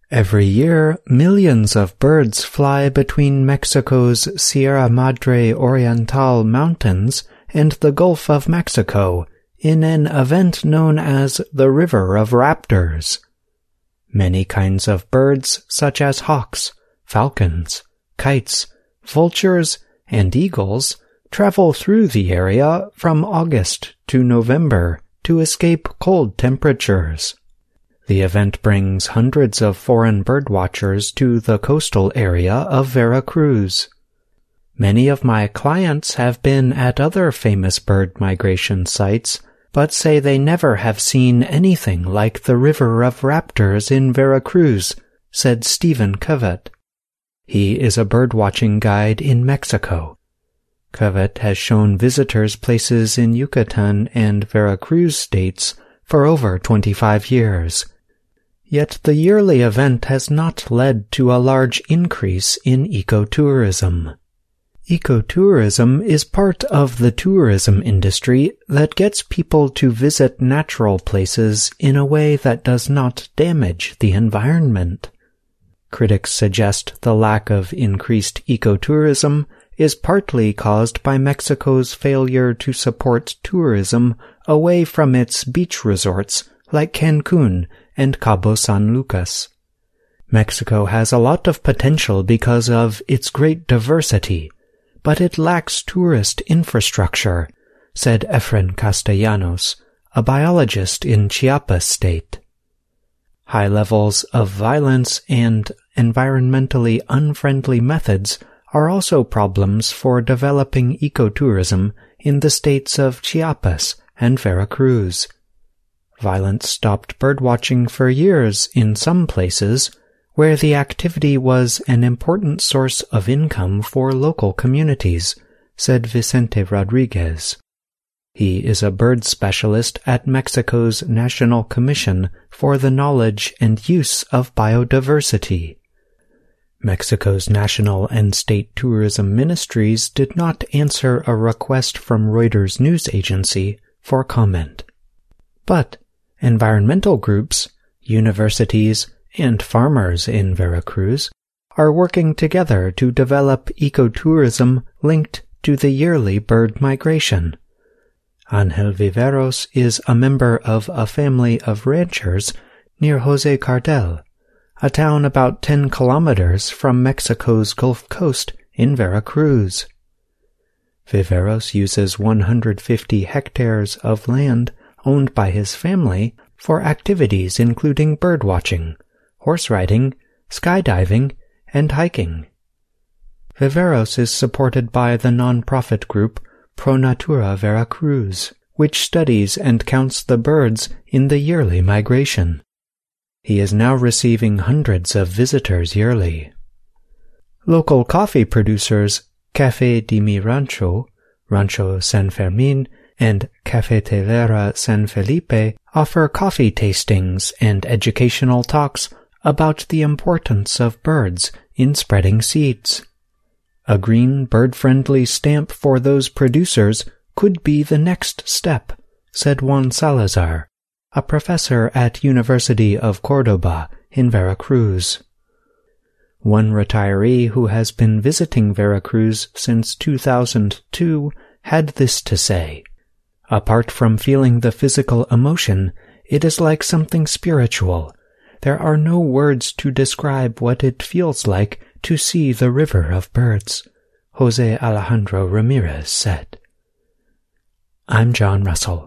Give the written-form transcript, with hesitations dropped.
Every year, millions of birds fly between Mexico's Sierra Madre Oriental mountains and the Gulf of Mexico in an event known as the River of Raptors. Many kinds of birds, such as hawks, falcons, kites, vultures, and eagles, travel through the area from August to November to escape cold temperatures. The event brings hundreds of foreign birdwatchers to the coastal area of Veracruz. Many of my clients have been at other famous bird migration sites, but say they never have seen anything like the River of Raptors in Veracruz, said Stephen Covett. He is a birdwatching guide in Mexico. Covett has shown visitors places in Yucatan and Veracruz states for over 25 years. Yet the yearly event has not led to a large increase in ecotourism. Ecotourism is part of the tourism industry that gets people to visit natural places in a way that does not damage the environment. Critics suggest the lack of increased ecotourism is partly caused by Mexico's failure to support tourism away from its beach resorts like Cancun and Cabo San Lucas. Mexico has a lot of potential because of its great diversity, but it lacks tourist infrastructure, said Efren Castellanos, a biologist in Chiapas state. High levels of violence and environmentally unfriendly methods are also problems for developing ecotourism in the states of Chiapas and Veracruz. Violence stopped birdwatching for years in some places, where the activity was an important source of income for local communities, said Vicente Rodriguez. He is a bird specialist at Mexico's National Commission for the Knowledge and Use of Biodiversity. Mexico's national and state tourism ministries did not answer a request from Reuters news agency for comment. But environmental groups, universities, and farmers in Veracruz are working together to develop ecotourism linked to the yearly bird migration. Angel Viveros is a member of a family of ranchers near Jose Cardel, a town about 10 kilometers from Mexico's Gulf Coast in Veracruz. Viveros uses 150 hectares of land owned by his family for activities including birdwatching, horse riding, skydiving, and hiking. Viveros is supported by the non-profit group Pro Natura Veracruz, which studies and counts the birds in the yearly migration. He is now receiving hundreds of visitors yearly. Local coffee producers Café de mi Rancho, Rancho San Fermin, and Cafetelera San Felipe offer coffee tastings and educational talks about the importance of birds in spreading seeds. A green, bird-friendly stamp for those producers could be the next step, said Juan Salazar, a professor at University of Córdoba in Veracruz. One retiree who has been visiting Veracruz since 2002 had this to say: "Apart from feeling the physical emotion, it is like something spiritual. There are no words to describe what it feels like to see the river of birds," Jose Alejandro Ramirez said. I'm John Russell.